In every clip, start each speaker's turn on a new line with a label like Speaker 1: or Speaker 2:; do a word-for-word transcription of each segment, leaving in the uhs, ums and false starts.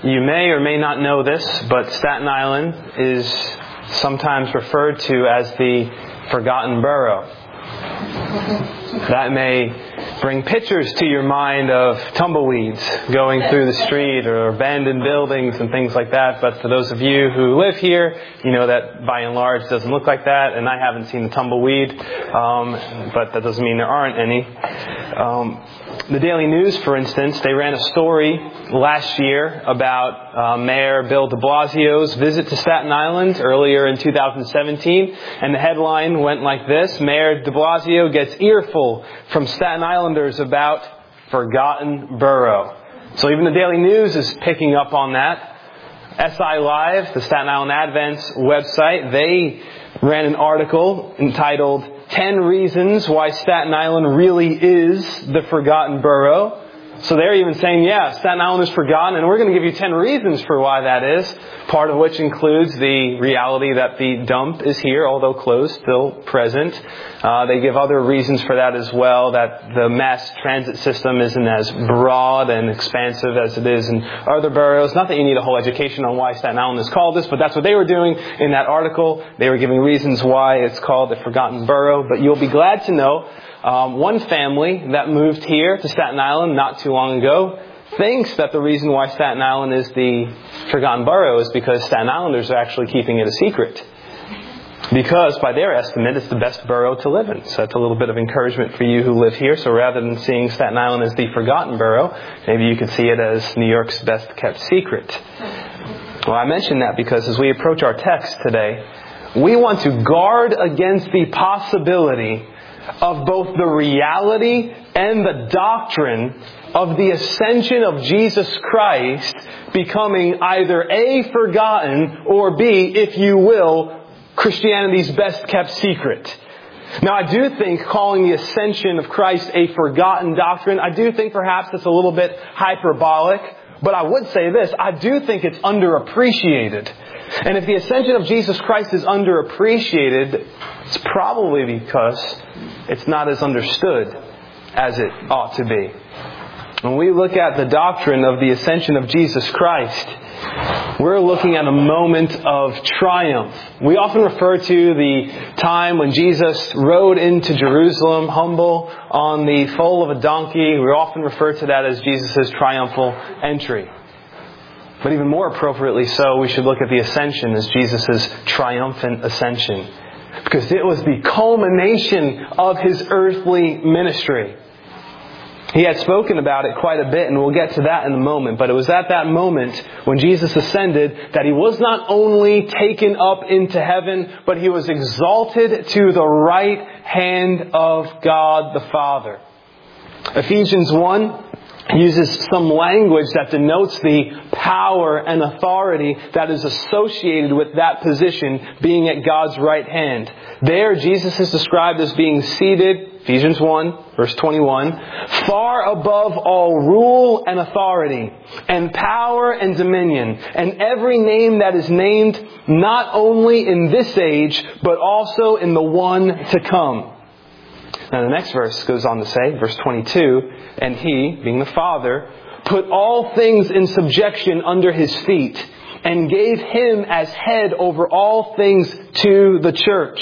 Speaker 1: You may or may not know this, but Staten Island is sometimes referred to as the Forgotten Borough. That may bring pictures to your mind of tumbleweeds going through the street or abandoned buildings and things like that. But for those of you who live here, you know that by and large it doesn't look like that. And I haven't seen a tumbleweed, um, but that doesn't mean there aren't any. Um, the Daily News, for instance, they ran a story last year about uh, Mayor Bill de Blasio's visit to Staten Island earlier in two thousand seventeen. And the headline went like this: Mayor de Blasio gets earful from Staten Islanders about Forgotten Borough. So even the Daily News is picking up on that. S I Live, the Staten Island Advent's website, they ran an article entitled ten Reasons Why Staten Island Really Is the Forgotten Borough. So they're even saying, yeah, Staten Island is forgotten, and we're going to give you ten reasons for why that is. Part of which includes the reality that the dump is here, although closed, still present. Uh, they give other reasons for that as well, that the mass transit system isn't as broad and expansive as it is in other boroughs. Not that you need a whole education on why Staten Island is called this, but that's what they were doing in that article. They were giving reasons why it's called the Forgotten Borough. But you'll be glad to know Um, one family that moved here to Staten Island not too long ago thinks that the reason why Staten Island is the Forgotten Borough is because Staten Islanders are actually keeping it a secret. Because by their estimate, it's the best borough to live in. So that's a little bit of encouragement for you who live here. So rather than seeing Staten Island as the Forgotten Borough, maybe you could see it as New York's best kept secret. Well, I mention that because as we approach our text today, we want to guard against the possibility of both the reality and the doctrine of the ascension of Jesus Christ becoming either A, forgotten, or B, if you will, Christianity's best kept secret. Now, I do think calling the ascension of Christ a forgotten doctrine, I do think perhaps it's a little bit hyperbolic, but I would say this, I do think it's underappreciated. And if the ascension of Jesus Christ is underappreciated, it's probably because it's not as understood as it ought to be. When we look at the doctrine of the ascension of Jesus Christ, we're looking at a moment of triumph. We often refer to the time when Jesus rode into Jerusalem humble on the foal of a donkey. We often refer to that as Jesus' triumphal entry. But even more appropriately so, we should look at the ascension as Jesus' triumphant ascension. Because it was the culmination of His earthly ministry. He had spoken about it quite a bit, and we'll get to that in a moment. But it was at that moment when Jesus ascended that He was not only taken up into heaven, but He was exalted to the right hand of God the Father. Ephesians one uses some language that denotes the power and authority that is associated with that position being at God's right hand. There, Jesus is described as being seated, Ephesians one, verse twenty-one, far above all rule and authority, and power and dominion, and every name that is named, not only in this age, but also in the one to come. Now the next verse goes on to say, verse twenty-two, and He, being the Father, put all things in subjection under His feet, and gave Him as head over all things to the church.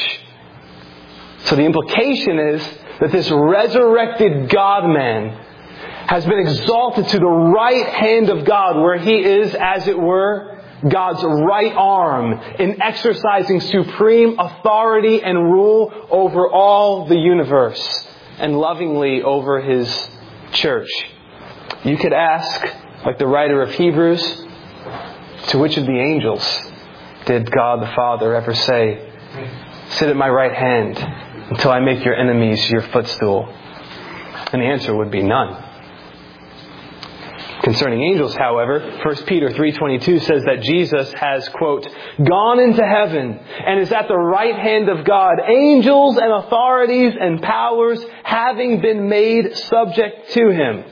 Speaker 1: So the implication is that this resurrected God-man has been exalted to the right hand of God, where He is, as it were, God's right arm in exercising supreme authority and rule over all the universe and lovingly over His church. You could ask, like the writer of Hebrews, to which of the angels did God the Father ever say, sit at my right hand until I make your enemies your footstool? And the answer would be none. Concerning angels, however, First Peter three twenty-two says that Jesus has, quote, gone into heaven and is at the right hand of God, angels and authorities and powers having been made subject to Him.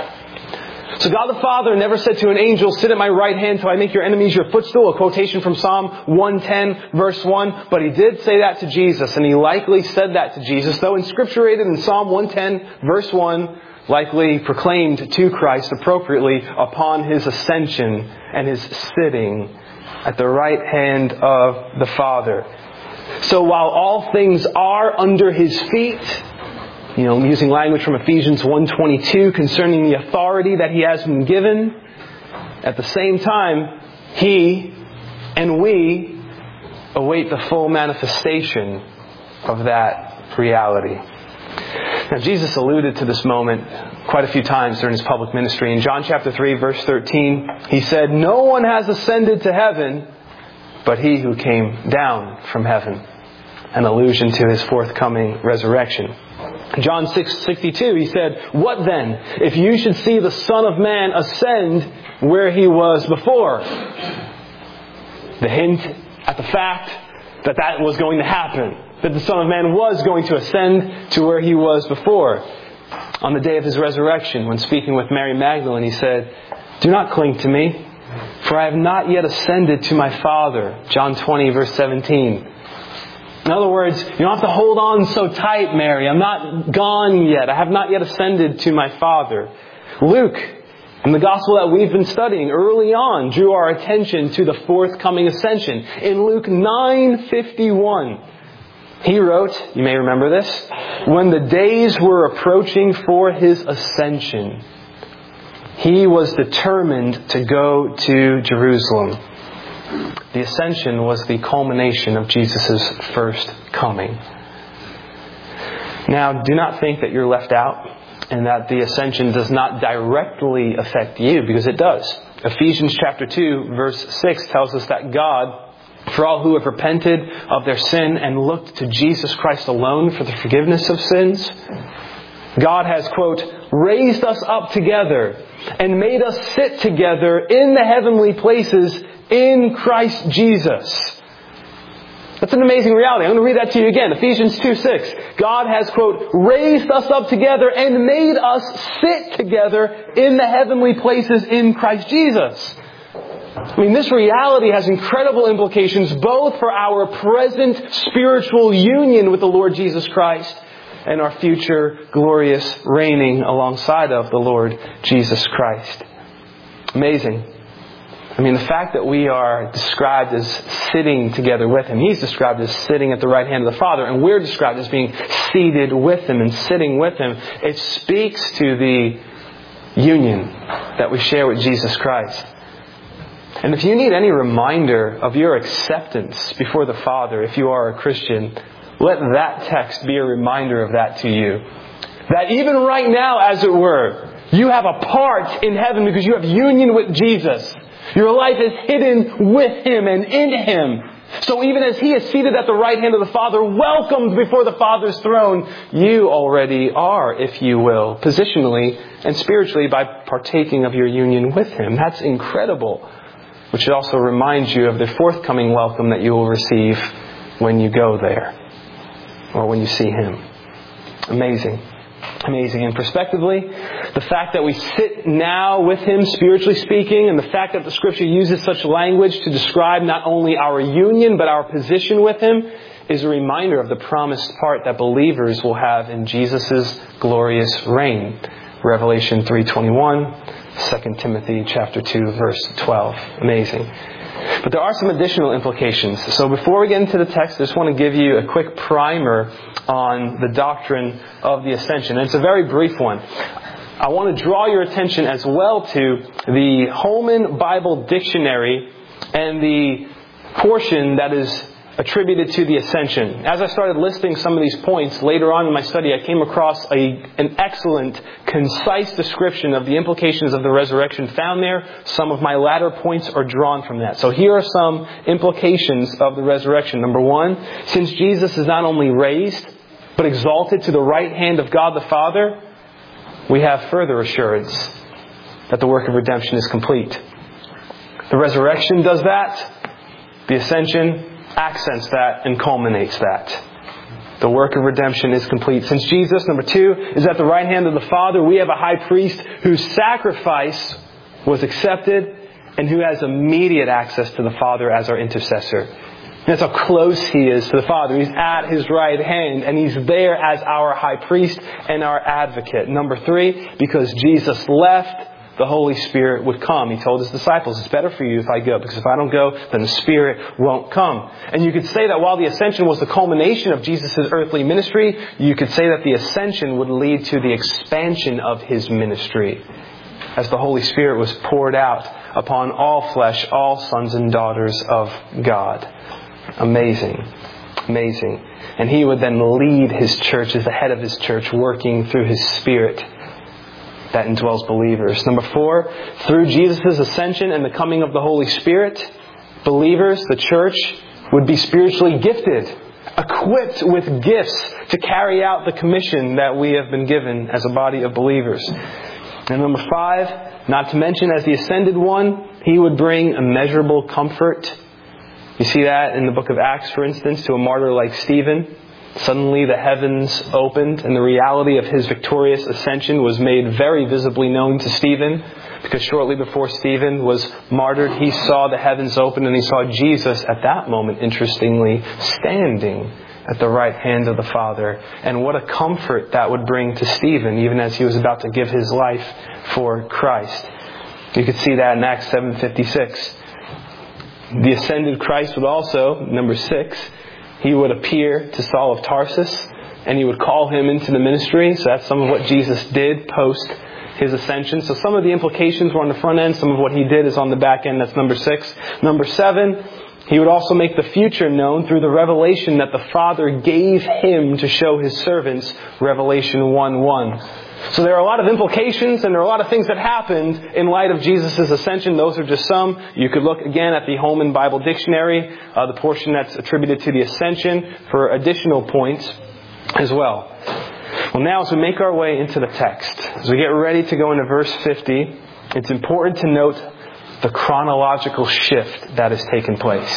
Speaker 1: So God the Father never said to an angel, sit at my right hand till I make your enemies your footstool, a quotation from Psalm one ten verse one. But He did say that to Jesus, and He likely said that to Jesus, though inscripturated in Psalm one ten verse one, likely proclaimed to Christ appropriately upon His ascension and His sitting at the right hand of the Father. So while all things are under His feet, you know, using language from Ephesians one twenty-two concerning the authority that He has been given, at the same time, He and we await the full manifestation of that reality. Now, Jesus alluded to this moment quite a few times during His public ministry. In John chapter three, verse thirteen, He said, "No one has ascended to heaven but He who came down from heaven." An allusion to His forthcoming resurrection. John six sixty-two, He said, "What then, if you should see the Son of Man ascend where He was before?" The hint at the fact that that was going to happen. That the Son of Man was going to ascend to where He was before. On the day of His resurrection, when speaking with Mary Magdalene, He said, "Do not cling to me, for I have not yet ascended to my Father." John twenty, verse seventeen. In other words, you don't have to hold on so tight, Mary. I'm not gone yet. I have not yet ascended to my Father. Luke, in the gospel that we've been studying early on, drew our attention to the forthcoming ascension. In Luke nine fifty-one, he wrote, you may remember this, "When the days were approaching for His ascension, He was determined to go to Jerusalem." The ascension was the culmination of Jesus' first coming. Now, do not think that you're left out and that the ascension does not directly affect you, because it does. Ephesians chapter two, verse six tells us that God, for all who have repented of their sin and looked to Jesus Christ alone for the forgiveness of sins, God has, quote, "raised us up together and made us sit together in the heavenly places in Christ Jesus." That's an amazing reality. I'm going to read that to you again. Ephesians two six. God has, quote, "raised us up together and made us sit together in the heavenly places in Christ Jesus." I mean, this reality has incredible implications both for our present spiritual union with the Lord Jesus Christ and our future glorious reigning alongside of the Lord Jesus Christ. Amazing. I mean, the fact that we are described as sitting together with Him. He's described as sitting at the right hand of the Father, and we're described as being seated with Him and sitting with Him. It speaks to the union that we share with Jesus Christ. And if you need any reminder of your acceptance before the Father, if you are a Christian, let that text be a reminder of that to you. That even right now, as it were, you have a part in heaven because you have union with Jesus. Your life is hidden with Him and in Him. So even as He is seated at the right hand of the Father, welcomed before the Father's throne, you already are, if you will, positionally and spiritually by partaking of your union with Him. That's incredible. Which should also remind you of the forthcoming welcome that you will receive when you go there. Or when you see Him. Amazing. Amazing. And prospectively, the fact that we sit now with Him, spiritually speaking, and the fact that the Scripture uses such language to describe not only our union, but our position with Him, is a reminder of the promised part that believers will have in Jesus' glorious reign. Revelation three twenty-one, Second Timothy chapter two, verse twelve. Amazing. But there are some additional implications. So before we get into the text, I just want to give you a quick primer on the doctrine of the ascension. And it's a very brief one. I want to draw your attention as well to the Holman Bible Dictionary and the portion that is attributed to the ascension. As I started listing some of these points later on in my study, I came across a, an excellent, concise description of the implications of the resurrection found there. Some of my latter points are drawn from that. So here are some implications of the resurrection. Number one, since Jesus is not only raised, but exalted to the right hand of God the Father, we have further assurance that the work of redemption is complete. The resurrection does that. The ascension accents that and culminates that. The work of redemption is complete. Since Jesus, number two, is at the right hand of the Father, we have a high priest whose sacrifice was accepted and who has immediate access to the Father as our intercessor. That's how close He is to the Father. He's at His right hand, and He's there as our high priest and our advocate. Number three, because Jesus left, the Holy Spirit would come. He told His disciples, it's better for you if I go, because if I don't go, then the Spirit won't come. And you could say that while the ascension was the culmination of Jesus' earthly ministry, you could say that the ascension would lead to the expansion of His ministry, as the Holy Spirit was poured out upon all flesh, all sons and daughters of God. Amazing. Amazing. And He would then lead His church as the head of His church, working through His Spirit that indwells believers. Number four, through Jesus' ascension and the coming of the Holy Spirit, believers, the church, would be spiritually gifted, equipped with gifts to carry out the commission that we have been given as a body of believers. And number five, not to mention as the ascended one, He would bring immeasurable comfort. You see that in the book of Acts, for instance, to a martyr like Stephen. Suddenly the heavens opened and the reality of His victorious ascension was made very visibly known to Stephen. Because shortly before Stephen was martyred, he saw the heavens open and he saw Jesus at that moment, interestingly, standing at the right hand of the Father. And what a comfort that would bring to Stephen, even as he was about to give his life for Christ. You could see that in Acts seven fifty-six. The ascended Christ would also, number six, He would appear to Saul of Tarsus and He would call him into the ministry. So that's some of what Jesus did post His ascension. So some of the implications were on the front end. Some of what He did is on the back end. That's number six. Number seven, He would also make the future known through the revelation that the Father gave Him to show His servants. Revelation one one. So there are a lot of implications and there are a lot of things that happened in light of Jesus' ascension. Those are just some. You could look again at the Holman Bible Dictionary, uh, the portion that's attributed to the ascension, for additional points as well. Well, now as we make our way into the text, as we get ready to go into verse fifty, it's important to note the chronological shift that has taken place.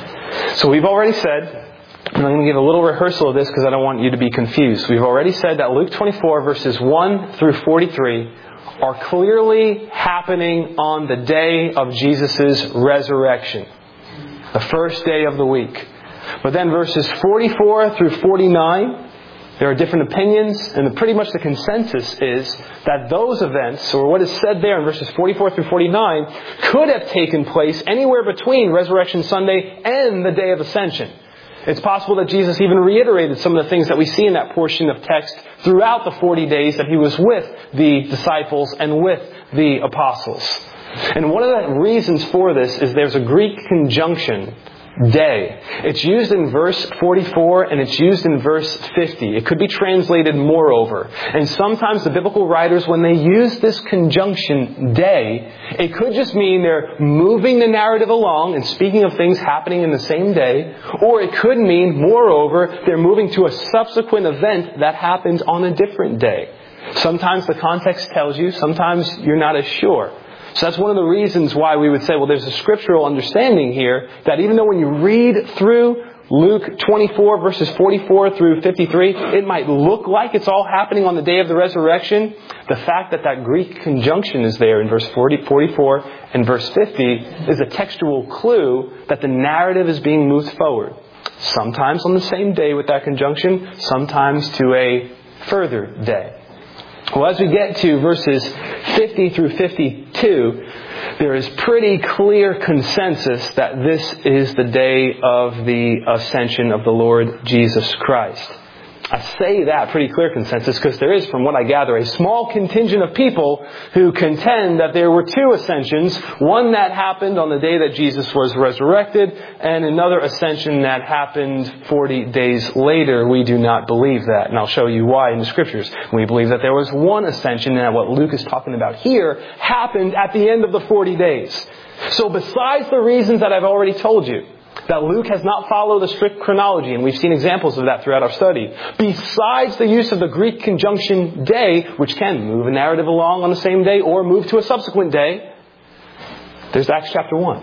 Speaker 1: So we've already said, and I'm going to give a little rehearsal of this because I don't want you to be confused. We've already said that Luke twenty-four verses one through forty-three are clearly happening on the day of Jesus' resurrection. The first day of the week. But then verses forty-four through forty-nine, there are different opinions, and pretty much the consensus is that those events, or what is said there in verses forty-four through forty-nine, could have taken place anywhere between Resurrection Sunday and the day of Ascension. It's possible that Jesus even reiterated some of the things that we see in that portion of text throughout the forty days that He was with the disciples and with the apostles. And one of the reasons for this is there's a Greek conjunction, day. It's used in verse forty-four and it's used in verse fifty. It could be translated moreover. And sometimes the biblical writers, when they use this conjunction day, it could just mean they're moving the narrative along and speaking of things happening in the same day. Or it could mean, moreover, they're moving to a subsequent event that happened on a different day. Sometimes the context tells you, sometimes you're not as sure. So that's one of the reasons why we would say, well, there's a scriptural understanding here that even though when you read through Luke twenty-four verses forty-four through fifty-three, it might look like it's all happening on the day of the resurrection. The fact that that Greek conjunction is there in verse forty, forty-four and verse fifty is a textual clue that the narrative is being moved forward. Sometimes on the same day with that conjunction, sometimes to a further day. Well, as we get to verses fifty through fifty-two, there is pretty clear consensus that this is the day of the ascension of the Lord Jesus Christ. I say that pretty clear consensus because there is, from what I gather, a small contingent of people who contend that there were two ascensions. One that happened on the day that Jesus was resurrected, and another ascension that happened forty days later. We do not believe that, and I'll show you why in the Scriptures. We believe that there was one ascension, and that what Luke is talking about here happened at the end of the forty days. So besides the reasons that I've already told you, that Luke has not followed a strict chronology, and we've seen examples of that throughout our study. Besides the use of the Greek conjunction day, which can move a narrative along on the same day or move to a subsequent day, there's Acts chapter one.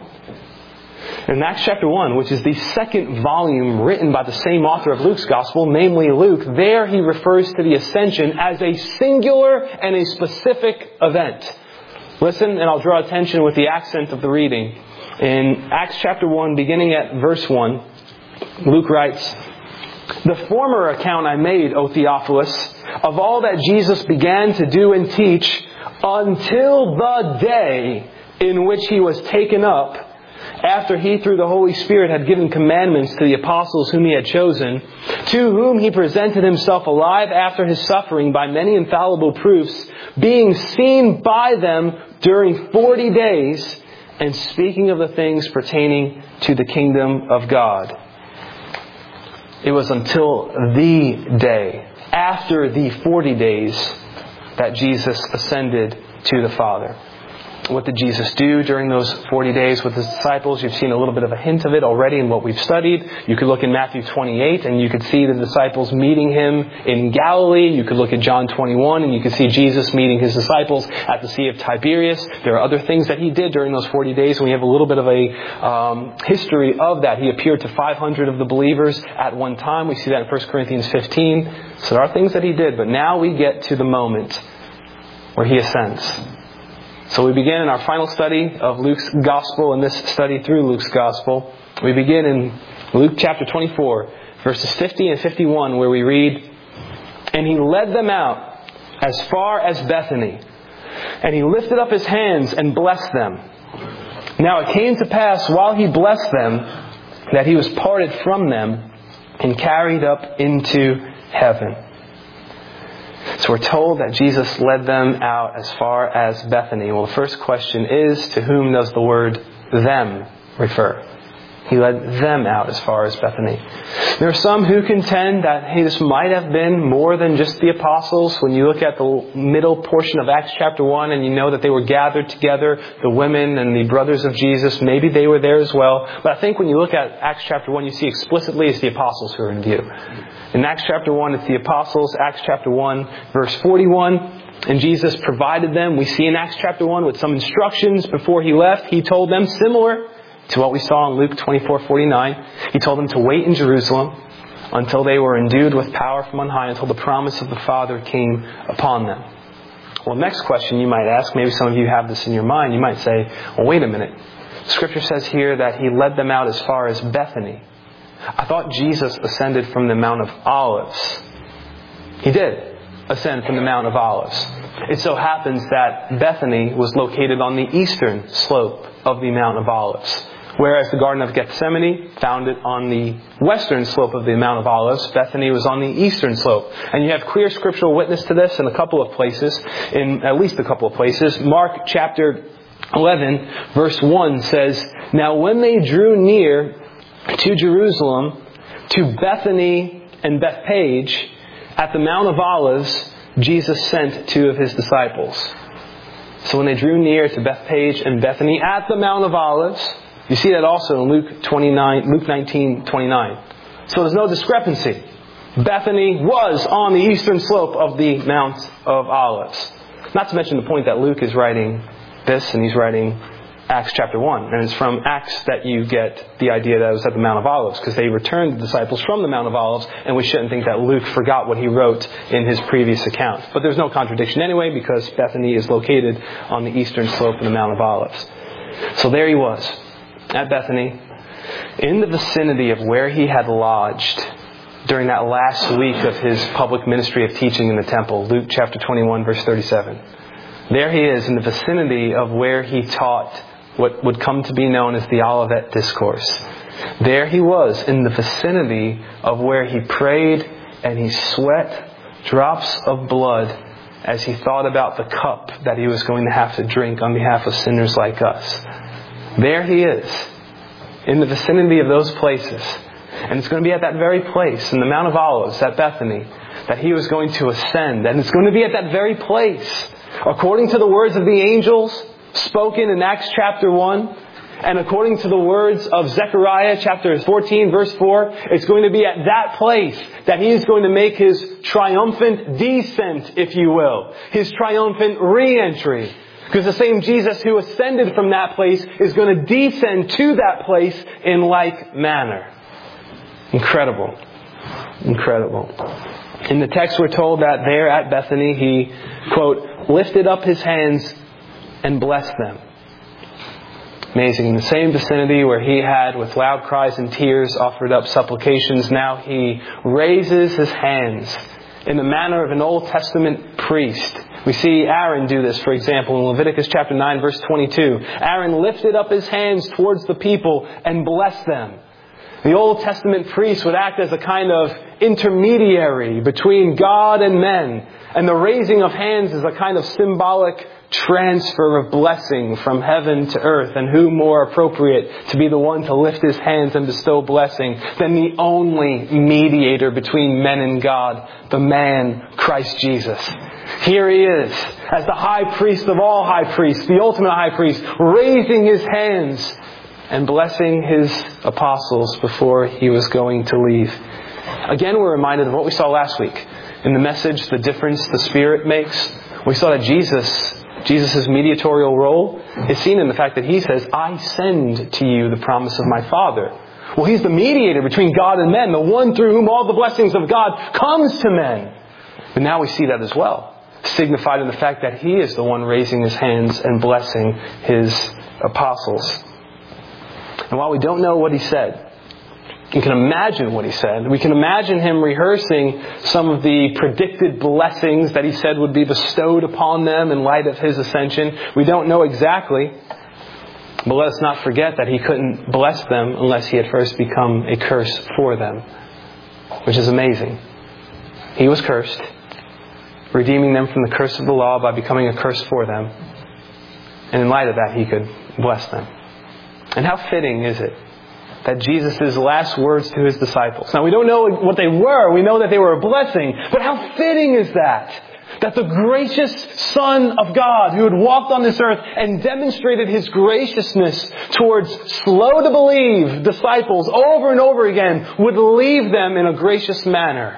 Speaker 1: In Acts chapter one, which is the second volume written by the same author of Luke's Gospel, namely Luke, there he refers to the ascension as a singular and a specific event. Listen, and I'll draw attention with the accent of the reading. In Acts chapter one, beginning at verse one, Luke writes, "The former account I made, O Theophilus, of all that Jesus began to do and teach until the day in which He was taken up, after He through the Holy Spirit had given commandments to the apostles whom He had chosen, to whom He presented Himself alive after His suffering by many infallible proofs, being seen by them during forty days, and speaking of the things pertaining to the kingdom of God." It was until the day, after the forty days, that Jesus ascended to the Father. What did Jesus do during those forty days with His disciples? You've seen a little bit of a hint of it already in what we've studied. You could look in Matthew twenty-eight and you could see the disciples meeting Him in Galilee. You could look at John twenty-one and you could see Jesus meeting His disciples at the Sea of Tiberias. There are other things that He did during those forty days, and we have a little bit of a um, history of that. He appeared to five hundred of the believers at one time. We see that in First Corinthians fifteen. So there are things that He did, but now we get to the moment where He ascends. So we begin in our final study of Luke's Gospel, and this study through Luke's Gospel. We begin in Luke chapter twenty-four, verses fifty and fifty-one, where we read, "And He led them out as far as Bethany, and He lifted up His hands and blessed them. Now it came to pass, while He blessed them, that He was parted from them and carried up into heaven." So we're told that Jesus led them out as far as Bethany. Well, the first question is, to whom does the word "them" refer? He led them out as far as Bethany. There are some who contend that, hey, this might have been more than just the apostles. When you look at the middle portion of Acts chapter one and you know that they were gathered together, the women and the brothers of Jesus, maybe they were there as well. But I think when you look at Acts chapter one, you see explicitly it's the apostles who are in view. In Acts chapter one, it's the apostles. Acts chapter one, verse forty-one. And Jesus provided them. We see in Acts chapter one with some instructions before He left. He told them, similar to what we saw in Luke twenty-four forty-nine. He told them to wait in Jerusalem until they were endued with power from on high, until the promise of the Father came upon them. Well, next question you might ask, maybe some of you have this in your mind, you might say, well, wait a minute. Scripture says here that He led them out as far as Bethany. I thought Jesus ascended from the Mount of Olives. He did ascend from the Mount of Olives. It so happens that Bethany was located on the eastern slope of the Mount of Olives, whereas the Garden of Gethsemane found it on the western slope of the Mount of Olives. Bethany was on the eastern slope. And you have clear scriptural witness to this in a couple of places, in at least a couple of places. Mark chapter eleven, verse one says, "Now when they drew near to Jerusalem, to Bethany and Bethpage, at the Mount of Olives, Jesus sent two of His disciples." So when they drew near to Bethpage and Bethany at the Mount of Olives, you see that also in Luke twenty-nine, Luke nineteen twenty-nine. So there's no discrepancy. Bethany was on the eastern slope of the Mount of Olives. Not to mention the point that Luke is writing this, and he's writing Acts chapter one. And it's from Acts that you get the idea that it was at the Mount of Olives, because they returned the disciples from the Mount of Olives, and we shouldn't think that Luke forgot what he wrote in his previous account. But there's no contradiction anyway, because Bethany is located on the eastern slope of the Mount of Olives. So there He was, at Bethany, in the vicinity of where He had lodged during that last week of His public ministry of teaching in the temple. Luke chapter twenty-one, verse thirty-seven. There He is in the vicinity of where He taught what would come to be known as the Olivet Discourse. There He was in the vicinity of where He prayed and He sweat drops of blood as He thought about the cup that He was going to have to drink on behalf of sinners like us. There He is in the vicinity of those places. And it's going to be at that very place, in the Mount of Olives, at Bethany, that He was going to ascend. And it's going to be at that very place, according to the words of the angels spoken in Acts chapter one, and according to the words of Zechariah chapter fourteen, verse four, it's going to be at that place that He is going to make His triumphant descent, if you will. His triumphant re-entry. Because the same Jesus who ascended from that place is going to descend to that place in like manner. Incredible. Incredible. In the text we're told that there at Bethany He, quote, lifted up His hands and blessed them. Amazing. In the same vicinity where he had, with loud cries and tears, offered up supplications, now he raises his hands in the manner of an Old Testament priest. We see Aaron do this, for example, in Leviticus chapter nine, verse twenty-two. Aaron lifted up his hands towards the people and blessed them. The Old Testament priest would act as a kind of intermediary between God and men. And the raising of hands is a kind of symbolic transfer of blessing from heaven to earth. And who more appropriate to be the one to lift his hands and bestow blessing than the only mediator between men and God, the man Christ Jesus. Here he is, as the high priest of all high priests, the ultimate high priest, raising his hands and blessing his apostles before he was going to leave. Again, we're reminded of what we saw last week. In the message, the difference the Spirit makes, we saw that Jesus, Jesus' mediatorial role is seen in the fact that he says, I send to you the promise of my Father. Well, he's the mediator between God and men, the one through whom all the blessings of God comes to men. But now we see that as well, signified in the fact that he is the one raising his hands and blessing his apostles. And while we don't know what he said, we can imagine what he said. We can imagine him rehearsing some of the predicted blessings that he said would be bestowed upon them in light of his ascension. We don't know exactly. But let us not forget that he couldn't bless them unless he had first become a curse for them. Which is amazing. He was cursed, redeeming them from the curse of the law by becoming a curse for them. And in light of that, he could bless them. And how fitting is it that Jesus' last words to his disciples. Now we don't know what they were. We know that they were a blessing. But how fitting is that? That the gracious Son of God, who had walked on this earth and demonstrated his graciousness towards slow to believe disciples over and over again, would leave them in a gracious manner.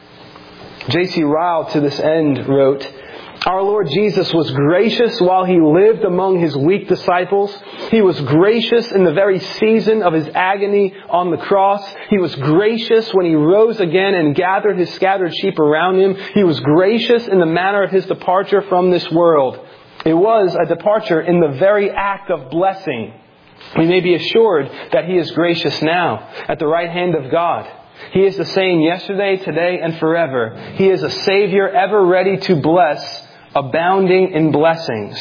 Speaker 1: J C Ryle to this end wrote, our Lord Jesus was gracious while he lived among his weak disciples. He was gracious in the very season of his agony on the cross. He was gracious when he rose again and gathered his scattered sheep around him. He was gracious in the manner of his departure from this world. It was a departure in the very act of blessing. We may be assured that he is gracious now at the right hand of God. He is the same yesterday, today, and forever. He is a Savior ever ready to bless, abounding in blessings.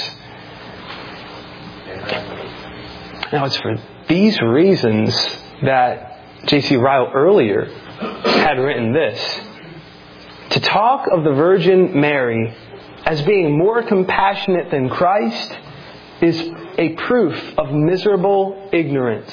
Speaker 1: Now it's for these reasons that J C Ryle earlier had written this. To talk of the Virgin Mary as being more compassionate than Christ is a proof of miserable ignorance.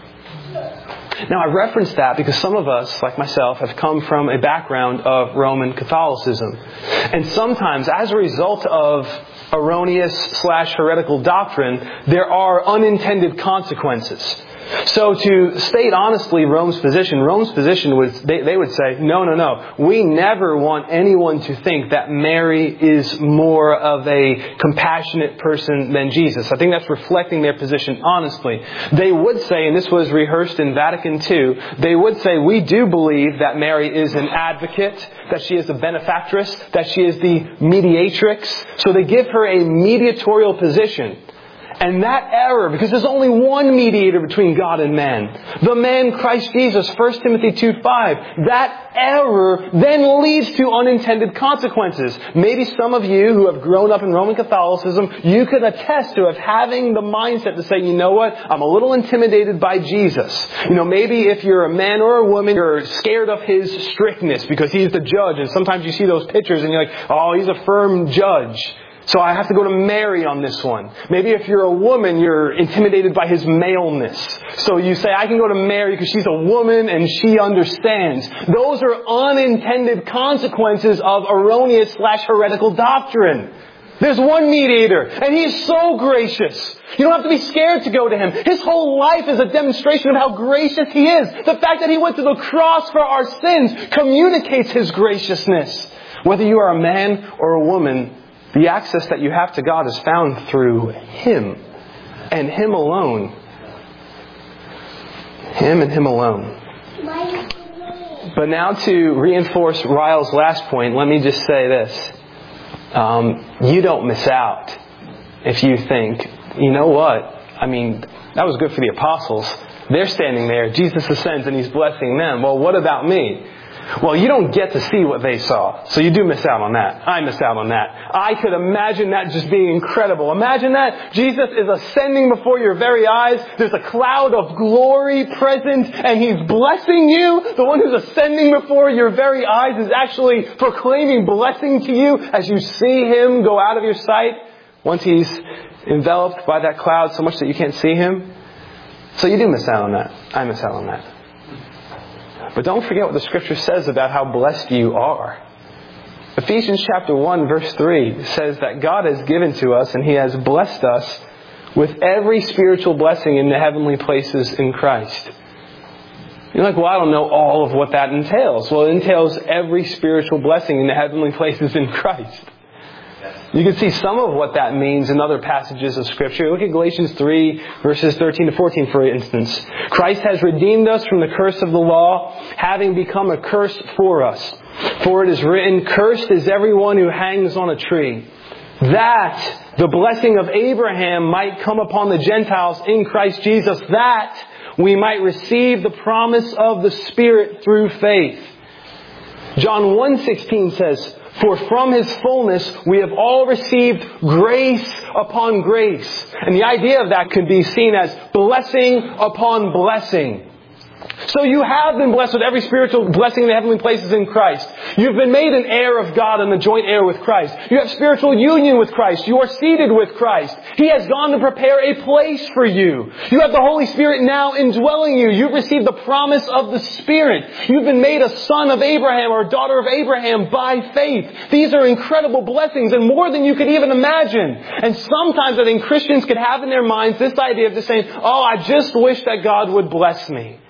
Speaker 1: Now, I reference that because some of us, like myself, have come from a background of Roman Catholicism. And sometimes, as a result of erroneous slash heretical doctrine, there are unintended consequences. So to state honestly Rome's position, Rome's position was, they, they would say, no, no, no. We never want anyone to think that Mary is more of a compassionate person than Jesus. I think that's reflecting their position honestly. They would say, and this was rehearsed in Vatican Two, they would say, we do believe that Mary is an advocate, that she is a benefactress, that she is the mediatrix. So they give her a mediatorial position. And that error, because there's only one mediator between God and man, the man Christ Jesus, First Timothy two five, that error then leads to unintended consequences. Maybe some of you who have grown up in Roman Catholicism, you could attest to of having the mindset to say, you know what, I'm a little intimidated by Jesus. You know, maybe if you're a man or a woman, you're scared of his strictness because he's the judge. And sometimes you see those pictures and you're like, oh, he's a firm judge. So I have to go to Mary on this one. Maybe if you're a woman, you're intimidated by his maleness. So you say, I can go to Mary because she's a woman and she understands. Those are unintended consequences of erroneous slash heretical doctrine. There's one mediator, and he is so gracious. You don't have to be scared to go to him. His whole life is a demonstration of how gracious he is. The fact that he went to the cross for our sins communicates his graciousness. Whether you are a man or a woman, the access that you have to God is found through him and him alone. Him and him alone. But now to reinforce Ryle's last point, let me just say this. Um, you don't miss out if you think, you know what? I mean, that was good for the apostles. They're standing there. Jesus ascends and He's blessing them. Well, what about me? Well, you don't get to see what they saw. So you do miss out on that. I miss out on that. I could imagine that just being incredible. Imagine that. Jesus is ascending before your very eyes. There's a cloud of glory present and He's blessing you. The one who's ascending before your very eyes is actually proclaiming blessing to you as you see Him go out of your sight once He's enveloped by that cloud so much that you can't see Him. So you do miss out on that. I miss out on that. But don't forget what the Scripture says about how blessed you are. Ephesians chapter one verse three says that God has given to us and He has blessed us with every spiritual blessing in the heavenly places in Christ. You're like, well, I don't know all of what that entails. Well, it entails every spiritual blessing in the heavenly places in Christ. You can see some of what that means in other passages of Scripture. Look at Galatians three, verses thirteen to fourteen, for instance. Christ has redeemed us from the curse of the law, having become a curse for us. For it is written, cursed is everyone who hangs on a tree, that the blessing of Abraham might come upon the Gentiles in Christ Jesus, that we might receive the promise of the Spirit through faith. John one sixteen says, for from His fullness we have all received grace upon grace. And the idea of that could be seen as blessing upon blessing. So you have been blessed with every spiritual blessing in the heavenly places in Christ. You've been made an heir of God and a joint heir with Christ. You have spiritual union with Christ. You are seated with Christ. He has gone to prepare a place for you. You have the Holy Spirit now indwelling you. You've received the promise of the Spirit. You've been made a son of Abraham or a daughter of Abraham by faith. These are incredible blessings and more than you could even imagine. And sometimes I think Christians could have in their minds this idea of just saying, oh, I just wish that God would bless me.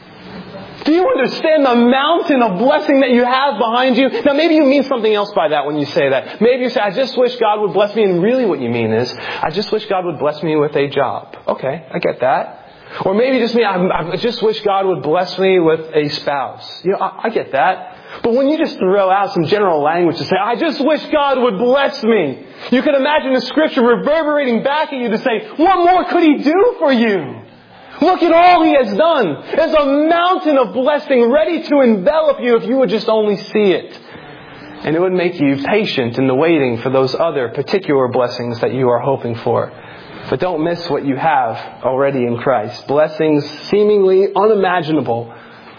Speaker 1: Do you understand the mountain of blessing that you have behind you? Now maybe you mean something else by that when you say that. Maybe you say, I just wish God would bless me. And really what you mean is, I just wish God would bless me with a job. Okay, I get that. Or maybe you just mean, I, I just wish God would bless me with a spouse. You know, I, I get that. But when you just throw out some general language to say, I just wish God would bless me, you can imagine the Scripture reverberating back at you to say, what more could He do for you? Look at all He has done. There's a mountain of blessing ready to envelop you if you would just only see it. And it would make you patient in the waiting for those other particular blessings that you are hoping for. But don't miss what you have already in Christ. Blessings seemingly unimaginable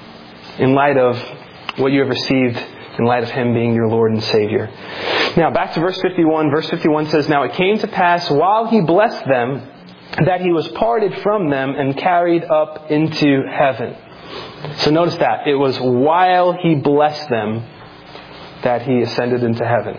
Speaker 1: in light of what you have received in light of Him being your Lord and Savior. Now back to verse fifty-one. Verse fifty-one says, now it came to pass while He blessed them, that He was parted from them and carried up into heaven. So notice that. It was while He blessed them that He ascended into heaven.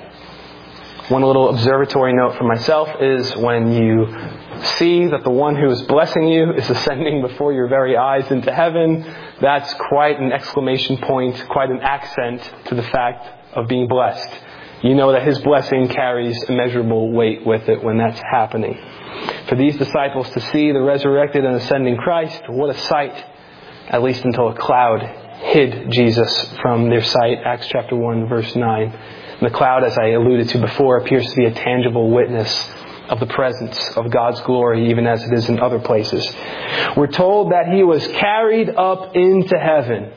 Speaker 1: One little observatory note for myself is when you see that the one who is blessing you is ascending before your very eyes into heaven, that's quite an exclamation point, quite an accent to the fact of being blessed. You know that His blessing carries immeasurable weight with it when that's happening. For these disciples to see the resurrected and ascending Christ, what a sight, at least until a cloud hid Jesus from their sight. Acts chapter one, verse nine. And the cloud, as I alluded to before, appears to be a tangible witness of the presence of God's glory, even as it is in other places. We're told that He was carried up into heaven.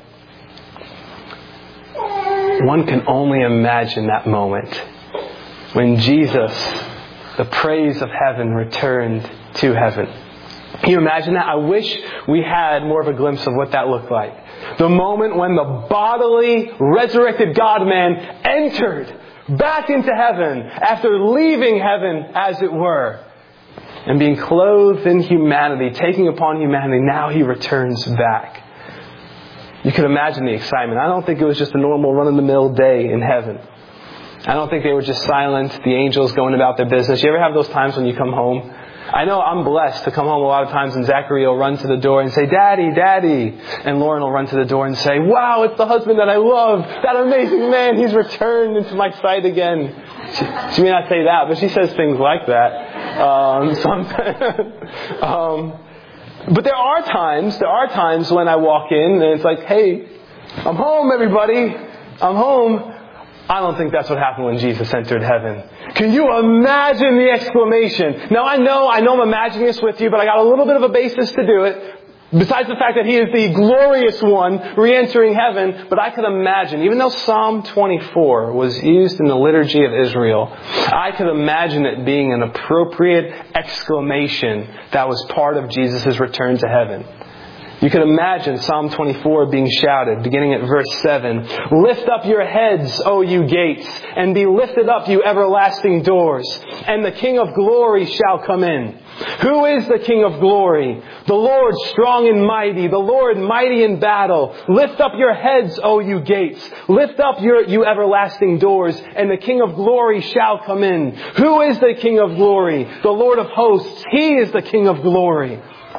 Speaker 1: One can only imagine that moment when Jesus, the praise of heaven, returned to heaven. Can you imagine that? I wish we had more of a glimpse of what that looked like. The moment when the bodily, resurrected God-man entered back into heaven after leaving heaven, as it were, and being clothed in humanity, taking upon humanity. Now He returns back. You can imagine the excitement. I don't think it was just a normal run-of-the-mill day in heaven. I don't think they were just silent, the angels going about their business. You ever have those times when you come home? I know I'm blessed to come home a lot of times and Zachary will run to the door and say, Daddy, Daddy. And Lauren will run to the door and say, wow, it's the husband that I love. That amazing man, he's returned into my sight again. She, she may not say that, but she says things like that. Um, sometimes. um, but there are times, there are times when I walk in and it's like, hey, I'm home, everybody. I'm home. I don't think that's what happened when Jesus entered heaven. Can you imagine the exclamation? Now I know, I know I'm imagining this with you, but I got a little bit of a basis to do it. Besides the fact that He is the glorious one re-entering heaven, but I could imagine, even though Psalm twenty-four was used in the liturgy of Israel, I could imagine it being an appropriate exclamation that was part of Jesus' return to heaven. You could imagine Psalm twenty-four being shouted, beginning at verse seven. Lift up your heads, O you gates, and be lifted up, you everlasting doors, and the King of glory shall come in. Who is the King of glory? The Lord strong and mighty, the Lord mighty in battle. Lift up your heads, O you gates. Lift up your, you everlasting doors, and the King of glory shall come in. Who is the King of glory? The Lord of hosts. He is the King of glory.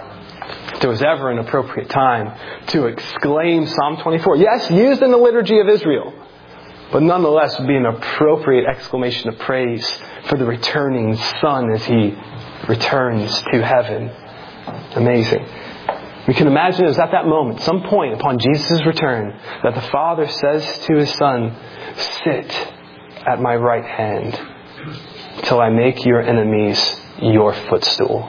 Speaker 1: If there was ever an appropriate time to exclaim Psalm twenty-four, yes, used in the liturgy of Israel, but nonetheless would be an appropriate exclamation of praise for the returning Son as He returns to heaven. Amazing. We can imagine it was at that moment, some point upon Jesus' return, that the Father says to His Son, sit at my right hand till I make your enemies your footstool.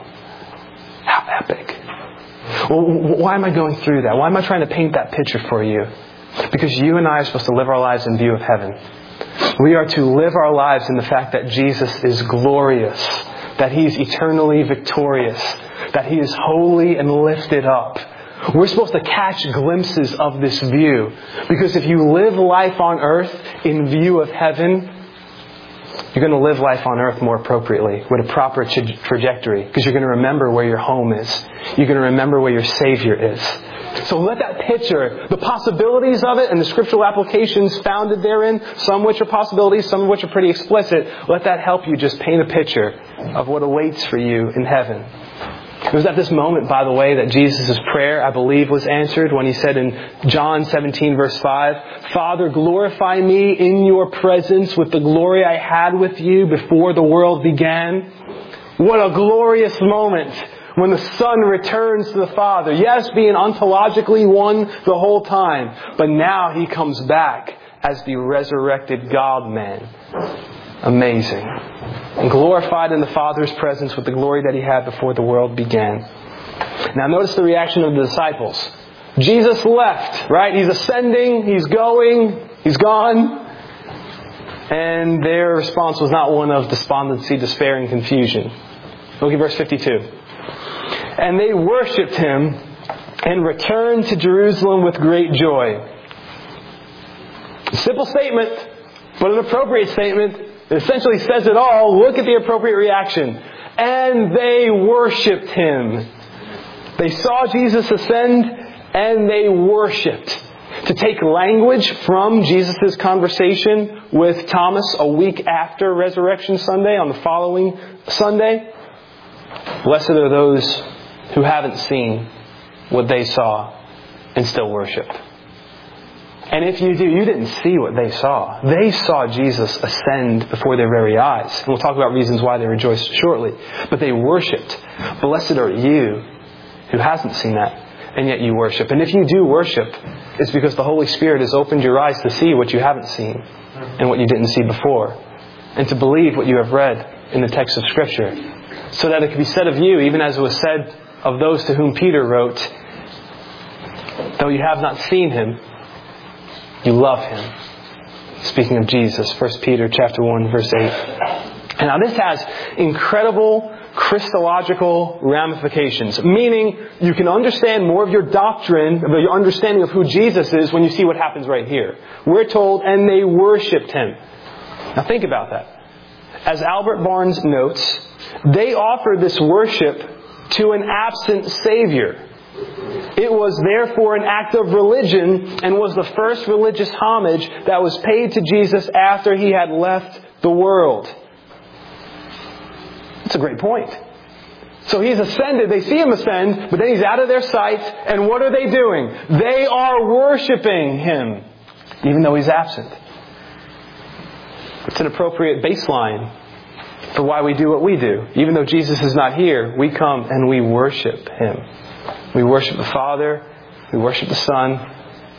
Speaker 1: How epic. Well, why am I going through that? Why am I trying to paint that picture for you? Because you and I are supposed to live our lives in view of heaven. We are to live our lives in the fact that Jesus is glorious, that He's eternally victorious, that He is holy and lifted up. We're supposed to catch glimpses of this view. Because if you live life on earth in view of heaven, you're going to live life on earth more appropriately, with a proper tra- trajectory. Because you're going to remember where your home is. You're going to remember where your Savior is. So let that picture, the possibilities of it and the scriptural applications founded therein, some which are possibilities, some of which are pretty explicit, let that help you just paint a picture of what awaits for you in heaven. It was at this moment, by the way, that Jesus' prayer, I believe, was answered when He said in John seventeen, verse five, Father, glorify me in your presence with the glory I had with you before the world began. What a glorious moment when the Son returns to the Father. Yes, being ontologically one the whole time, but now He comes back as the resurrected God-man. Amazing. And glorified in the Father's presence with the glory that He had before the world began. Now notice the reaction of the disciples. Jesus left, right? He's ascending, He's going, He's gone. And their response was not one of despondency, despair, and confusion. Look at verse fifty-two. And they worshipped Him and returned to Jerusalem with great joy. Simple statement, but an appropriate statement. It essentially says it all. Look at the appropriate reaction. And they worshipped Him. They saw Jesus ascend and they worshipped. To take language from Jesus' conversation with Thomas a week after Resurrection Sunday, on the following Sunday, blessed are those who haven't seen what they saw and still worship. And if you do, you didn't see what they saw. They saw Jesus ascend before their very eyes. And we'll talk about reasons why they rejoiced shortly. But they worshipped. Blessed are you who hasn't seen that, and yet you worship. And if you do worship, it's because the Holy Spirit has opened your eyes to see what you haven't seen and what you didn't see before. And to believe what you have read in the text of Scripture. So that it can be said of you, even as it was said of those to whom Peter wrote, though you have not seen Him, you love Him. Speaking of Jesus, First Peter chapter one, verse eight. And now this has incredible Christological ramifications. Meaning, you can understand more of your doctrine, of your understanding of who Jesus is when you see what happens right here. We're told, and they worshipped Him. Now think about that. As Albert Barnes notes, they offered this worship to an absent Savior. It was therefore an act of religion and was the first religious homage that was paid to Jesus after He had left the world. That's a great point. So He's ascended, they see Him ascend, but then He's out of their sight, and what are they doing? They are worshiping Him, even though He's absent. It's an appropriate baseline for why we do what we do. Even though Jesus is not here, we come and we worship Him. We worship the Father, we worship the Son,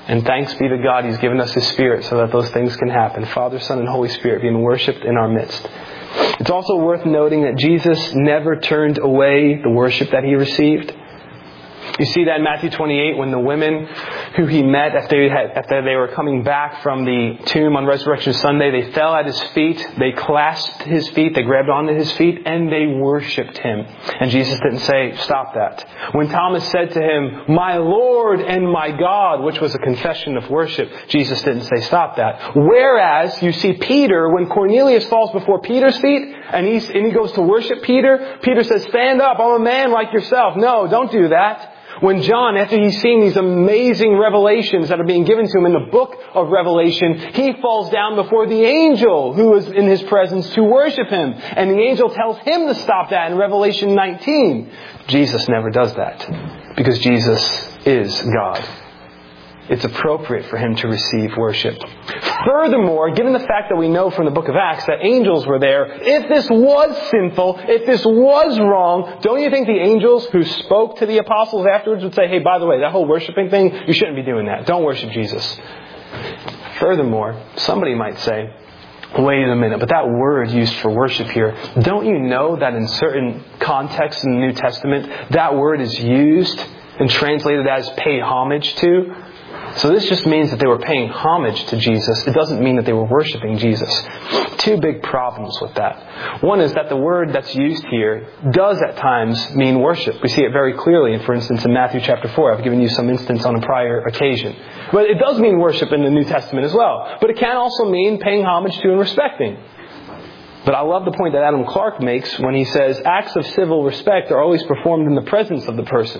Speaker 1: And thanks be to God, He's given us His Spirit so that those things can happen. Father, Son, and Holy Spirit being worshipped in our midst. It's also worth noting that Jesus never turned away the worship that He received. You see that in Matthew twenty-eight when the women who He met after they, had, after they were coming back from the tomb on Resurrection Sunday, they fell at His feet, they clasped His feet, they grabbed onto His feet, and they worshipped Him. And Jesus didn't say, stop that. When Thomas said to Him, my Lord and my God, which was a confession of worship, Jesus didn't say, stop that. Whereas you see Peter, when Cornelius falls before Peter's feet, and, he's, and he goes to worship Peter, Peter says, stand up, I'm a man like yourself. No, don't do that. When John, after he's seen these amazing revelations that are being given to him in the book of Revelation, he falls down before the angel who is in his presence to worship him. And the angel tells him to stop that in Revelation nineteen. Jesus never does that because Jesus is God. It's appropriate for Him to receive worship. Furthermore, given the fact that we know from the book of Acts that angels were there, if this was sinful, if this was wrong, don't you think the angels who spoke to the apostles afterwards would say, hey, by the way, that whole worshiping thing, you shouldn't be doing that. Don't worship Jesus. Furthermore, somebody might say, wait a minute, but that word used for worship here, don't you know that in certain contexts in the New Testament, that word is used and translated as pay homage to? So this just means that they were paying homage to Jesus. It doesn't mean that they were worshiping Jesus. Two big problems with that. One is that the word that's used here does at times mean worship. We see it very clearly, for instance, in Matthew chapter four. I've given you some instance on a prior occasion. But it does mean worship in the New Testament as well. But it can also mean paying homage to and respecting. But I love the point that Adam Clarke makes when he says acts of civil respect are always performed in the presence of the person.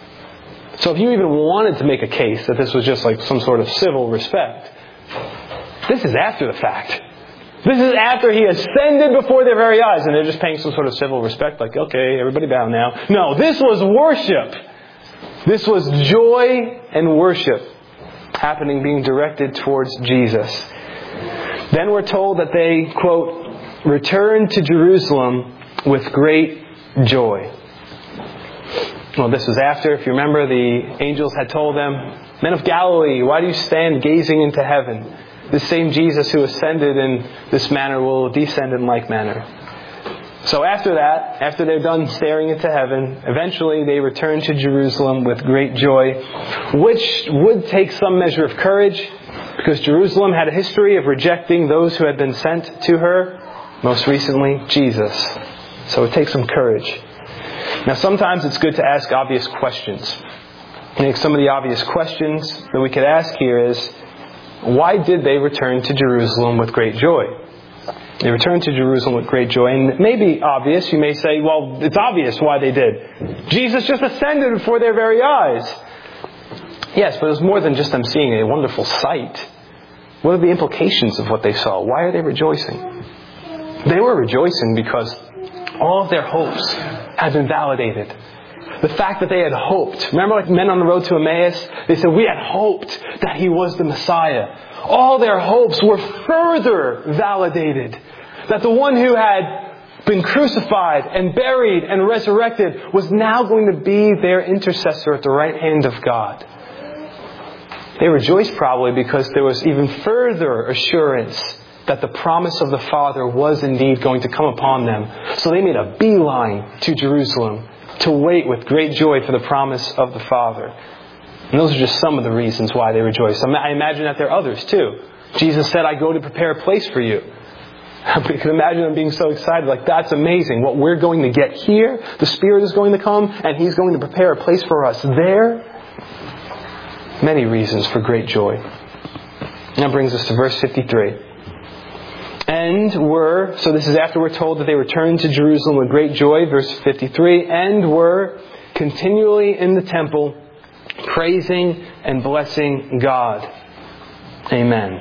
Speaker 1: So if you even wanted to make a case that this was just like some sort of civil respect, this is after the fact. This is after He ascended before their very eyes and they're just paying some sort of civil respect, like, okay, everybody bow now. No, this was worship. This was joy and worship happening, being directed towards Jesus. Then we're told that they, quote, returned to Jerusalem with great joy. Well, this was after, if you remember, the angels had told them, men of Galilee, why do you stand gazing into heaven? This same Jesus who ascended in this manner will descend in like manner. So after that, after they're done staring into heaven, eventually they return to Jerusalem with great joy, which would take some measure of courage, because Jerusalem had a history of rejecting those who had been sent to her, most recently Jesus. So it takes some courage. Now, sometimes it's good to ask obvious questions. I think some of the obvious questions that we could ask here is, why did they return to Jerusalem with great joy? They returned to Jerusalem with great joy. And it may be obvious. You may say, well, it's obvious why they did. Jesus just ascended before their very eyes. Yes, but it was more than just them seeing a wonderful sight. What are the implications of what they saw? Why are they rejoicing? They were rejoicing because all of their hopes had been validated. The fact that they had hoped. Remember, like men on the road to Emmaus? They said, we had hoped that He was the Messiah. All their hopes were further validated. That the one who had been crucified and buried and resurrected was now going to be their intercessor at the right hand of God. They rejoiced probably because there was even further assurance that the promise of the Father was indeed going to come upon them. So they made a beeline to Jerusalem to wait with great joy for the promise of the Father. And those are just some of the reasons why they rejoiced. I imagine that there are others too. Jesus said, I go to prepare a place for you. You can imagine them being so excited, like, that's amazing. What we're going to get here, the Spirit is going to come, and He's going to prepare a place for us there. Many reasons for great joy. And that brings us to verse fifty-three. And were, so this is after we're told that they returned to Jerusalem with great joy, verse fifty-three, and were continually in the temple, praising and blessing God. Amen.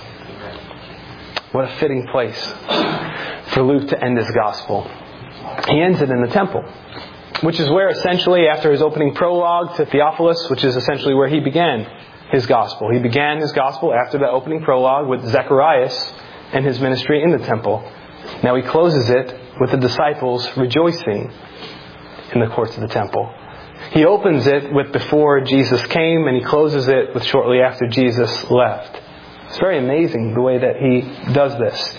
Speaker 1: What a fitting place for Luke to end his gospel. He ends it in the temple, which is where essentially after his opening prologue to Theophilus, which is essentially where he began his gospel. He began his gospel after that opening prologue with Zacharias and his ministry in the temple. Now he closes it with the disciples rejoicing in the courts of the temple. He opens it with before Jesus came, and he closes it with shortly after Jesus left. It's very amazing the way that he does this.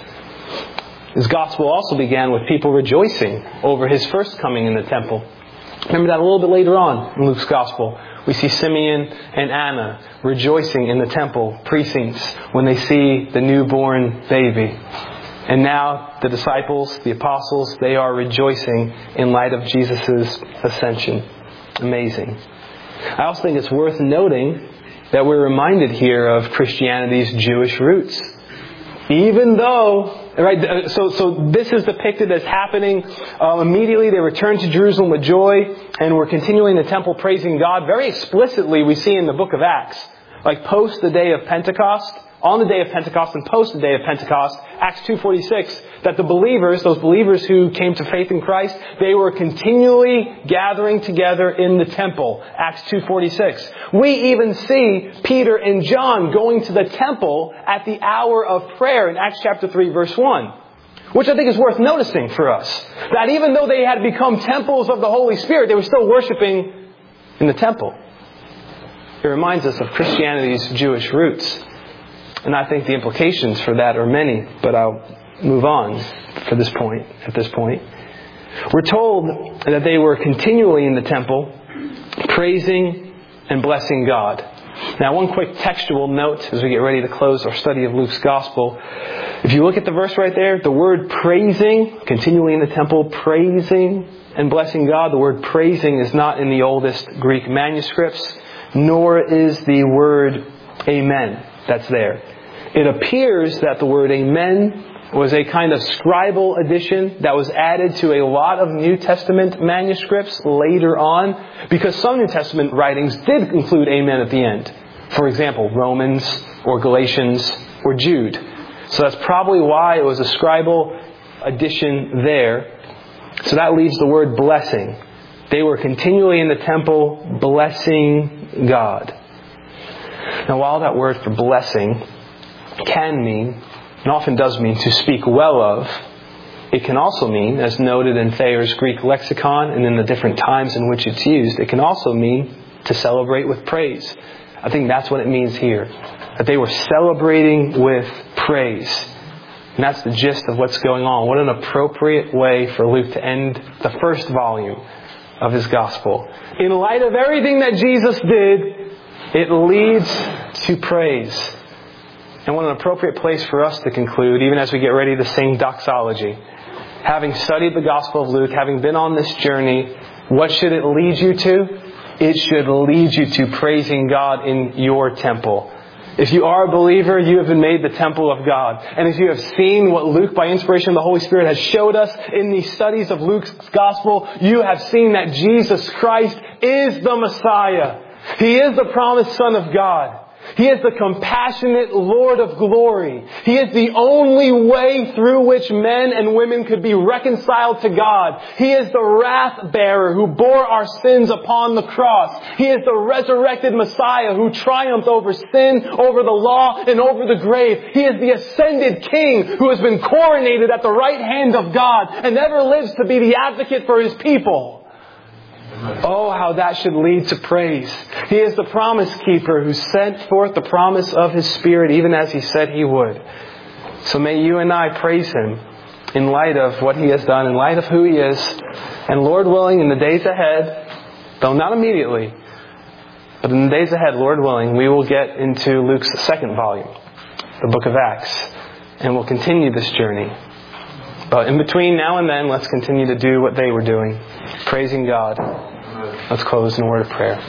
Speaker 1: His gospel also began with people rejoicing over his first coming in the temple. Remember that a little bit later on in Luke's gospel. We see Simeon and Anna rejoicing in the temple precincts when they see the newborn baby. And now the disciples, the apostles, they are rejoicing in light of Jesus' ascension. Amazing. I also think it's worth noting that we're reminded here of Christianity's Jewish roots. Even though, right, so, so this is depicted as happening uh, immediately. They return to Jerusalem with joy and we're continuing the temple praising God. Very explicitly we see in the book of Acts, like post the day of Pentecost, on the day of Pentecost and post the day of Pentecost, Acts two forty-six, that the believers, those believers who came to faith in Christ, they were continually gathering together in the temple. Acts two forty-six. We even see Peter and John going to the temple at the hour of prayer in Acts chapter three verse one. Which I think is worth noticing for us. That even though they had become temples of the Holy Spirit, they were still worshiping in the temple. It reminds us of Christianity's Jewish roots. And I think the implications for that are many, but I'll move on for this point, at this point. We're told that they were continually in the temple, praising and blessing God. Now, one quick textual note as we get ready to close our study of Luke's Gospel. If you look at the verse right there, the word praising, continually in the temple, praising and blessing God, the word praising is not in the oldest Greek manuscripts, nor is the word amen that's there. It appears that the word amen was a kind of scribal addition that was added to a lot of New Testament manuscripts later on, because some New Testament writings did include amen at the end. For example, Romans or Galatians or Jude. So that's probably why it was a scribal addition there. So that leaves the word blessing. They were continually in the temple blessing God. Now, while that word for blessing can mean, and often does mean, to speak well of, it can also mean, as noted in Thayer's Greek lexicon and in the different times in which it's used, it can also mean to celebrate with praise. I think that's what it means here. That they were celebrating with praise. And that's the gist of what's going on. What an appropriate way for Luke to end the first volume of his gospel. In light of everything that Jesus did, it leads to praise. And what an appropriate place for us to conclude, even as we get ready to sing doxology. Having studied the Gospel of Luke, having been on this journey, what should it lead you to? It should lead you to praising God in your temple. If you are a believer, you have been made the temple of God. And if you have seen what Luke, by inspiration of the Holy Spirit, has showed us in these studies of Luke's Gospel, you have seen that Jesus Christ is the Messiah. He is the promised Son of God. He is the compassionate Lord of glory. He is the only way through which men and women could be reconciled to God. He is the wrath bearer who bore our sins upon the cross. He is the resurrected Messiah who triumphed over sin, over the law, and over the grave. He is the ascended King who has been coronated at the right hand of God and ever lives to be the advocate for His people. Oh, how that should lead to praise. He is the promise keeper who sent forth the promise of His Spirit even as He said He would. So may you and I praise Him in light of what He has done, in light of who He is. And Lord willing, in the days ahead, though not immediately, but in the days ahead, Lord willing, we will get into Luke's second volume, the book of Acts, and we'll continue this journey. But in between now and then, let's continue to do what they were doing, praising God. Let's close in a word of prayer.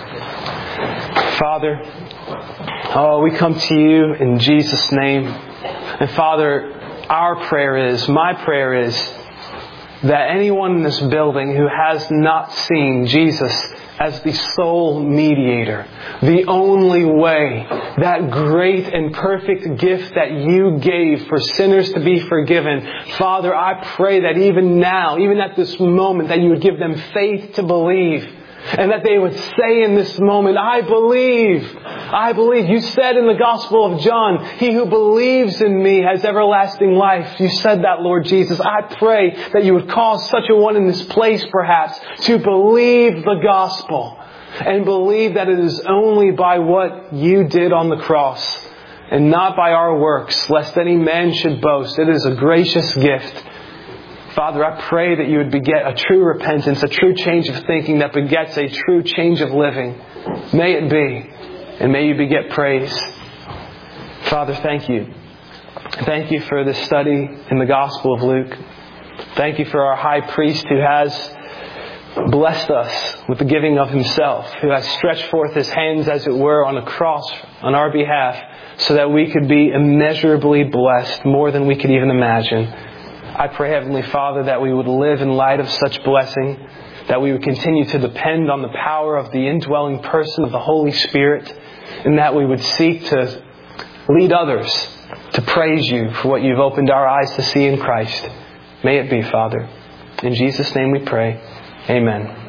Speaker 1: Father, oh, we come to you in Jesus' name. And Father, our prayer is, my prayer is, that anyone in this building who has not seen Jesus as the sole mediator, the only way, that great and perfect gift that you gave for sinners to be forgiven. Father, I pray that even now, even at this moment, that you would give them faith to believe. And that they would say in this moment, I believe. I believe. You said in the Gospel of John, he who believes in me has everlasting life. You said that, Lord Jesus. I pray that you would cause such a one in this place, perhaps, to believe the gospel and believe that it is only by what you did on the cross and not by our works, lest any man should boast. It is a gracious gift. Father, I pray that you would beget a true repentance, a true change of thinking that begets a true change of living. May it be, and may you beget praise. Father, thank you. Thank you for this study in the Gospel of Luke. Thank you for our high priest who has blessed us with the giving of himself, who has stretched forth his hands, as it were, on a cross on our behalf, so that we could be immeasurably blessed, more than we could even imagine. I pray, Heavenly Father, that we would live in light of such blessing, that we would continue to depend on the power of the indwelling person of the Holy Spirit, and that we would seek to lead others to praise you for what you've opened our eyes to see in Christ. May it be, Father. In Jesus' name we pray. Amen.